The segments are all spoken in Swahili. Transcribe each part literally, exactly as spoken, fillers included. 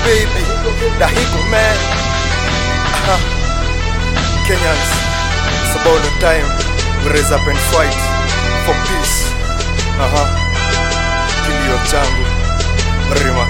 baby, Dahigo man. uh-huh. Kenyans, it's about the time we raise up and fight for peace. uh-huh. Kilio changu Remax.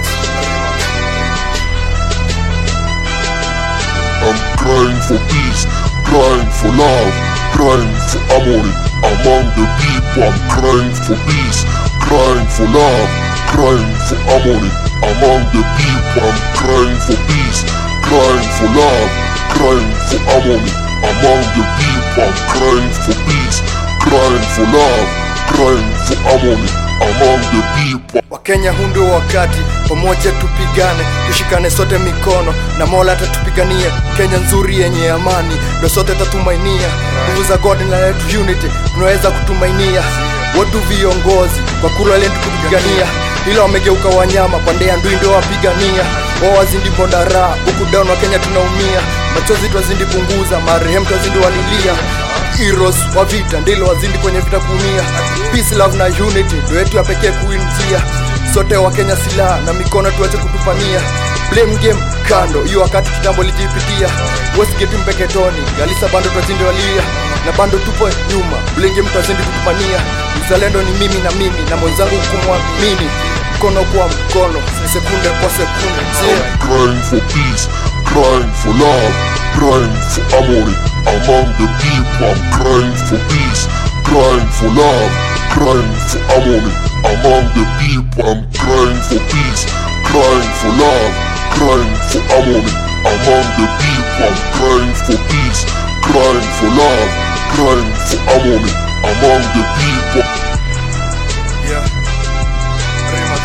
I'm crying for peace, crying for love, crying for harmony among the people. I'm crying for peace, crying for love, crying for harmony among the people. I'm crying for peace, crying for love, crying for harmony among the people. I'm crying for peace, crying for love, crying for harmony among the people. Wakenya, hundo wakati pamoja tupigane, tushikane sote mikono na Mola atatupigania. Kenya nzuri yenye amani ndo sote tatumainia. Nguvu za God na letu unity tunaweza kutumainia. Watu viongozi kwa kura letu kupigania, ila wamegeuka wanyama pande ya ndui ndo wapigania. Wao wazindi bondara huku down wa Kenya tunaumia. Machozi twazindi punguza, marehemu twazindi walilia. Heroes wa vita ndilo wazindi kwenye vita kuumia. Peace, love na unity ndo yetu ya pekee kuinzia. Sote wa Kenya silaha na mikono tuache kutupania. Blame game kando, hiyo wakati kitambo lijipitia. Westgate mpeketoni, Galisa bando twazindi walia. Na bando tupo nyuma, blame game twazindi kutupania. Uzalendo ni mimi na mimi na mwenzangu kumwamini. Mkono kwa mkono, sekunde kwa sekunde. I'm crying for peace, crying for love, crying for harmony among the people. I'm crying for peace, crying for love, crying for harmony among the people. I'm crying for peace, crying for love, crying for harmony among the people. I'm crying for peace, crying for love, crying for harmony among the people. Yeah, Remax.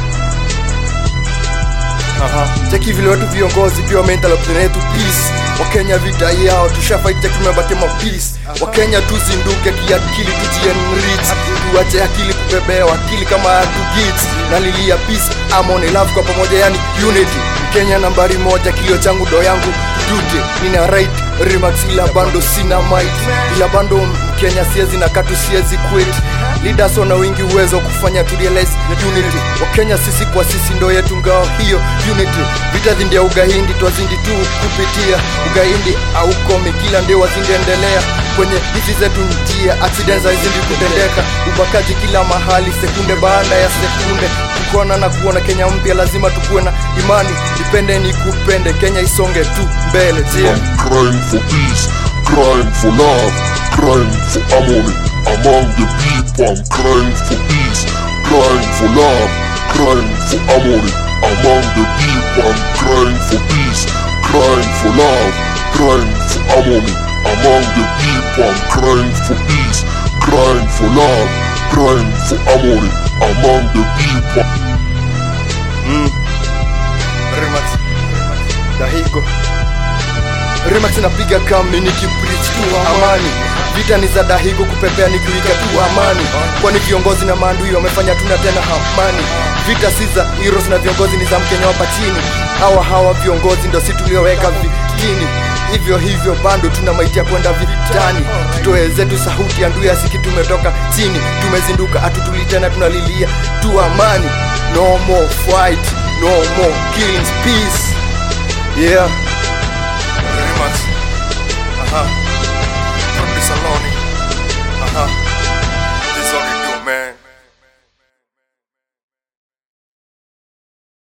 Aha, cheki vile watu viongozi pia mental option yetu peace. Wakenya vita yao tushafight, cheki tumebaki ma peace. Wakenya tuzinduke kiakili, tujienrich, tuache akili kubebewa akili kama hatu gits. Nalilia peace, harmony, love kwa pamoja yani unity. Kenya nambari moja, kilio changu do yangu duty. Nina right Remax, ila bando sina might. Ila bando Kenya siezi na katu siezi quit. Leaders wana wingi uwezo kufanya tu realize unity. Wakenya sisi kwa sisi ndo yetu ngao hiyo unity. Vita dhindi ya ugahindi twazindi tu kupitia. Ugahindi au komi kila ndio wazindi endelea. Kwenye hizi zetu njia accidents hazindi kutendeka. Ubakaji kila mahali sekunde baada ya sekunde. Kukuona na kuona Kenya mpya lazima tukuwe na imani. Dipende ni kupende, Kenya isonge tu mbele. Yeah. I'm crying for peace, crying for love, crying for harmony among the people. I'm crying for peace, crying for love, crying for harmony among the people. I'm crying for peace, crying for love, crying for harmony among the people. I'm crying for peace, crying for love, crying for harmony among the people. Mm. Remax, Dahigo. Remax napiga kami nikipreach tu amani. Vita ni za Dahigo kupepea nikiwika tu amani. Kwani viongozi na maandui wamefanya tuna tena amani. Vita si za heroes na viongozi ni za Mkenya hapa chini. Hawa hawa viongozi ndo si tulioweka vitini. Hivyo hivyo bando tuna maitia kwenda vitani. Tutoe zetu sauti ya ndui asiki, tumetoka chini. Tumezinduka atutuli tena, tunalilia tu amani. No more fight, no more killings, peace. Yeah. Remax. Aha.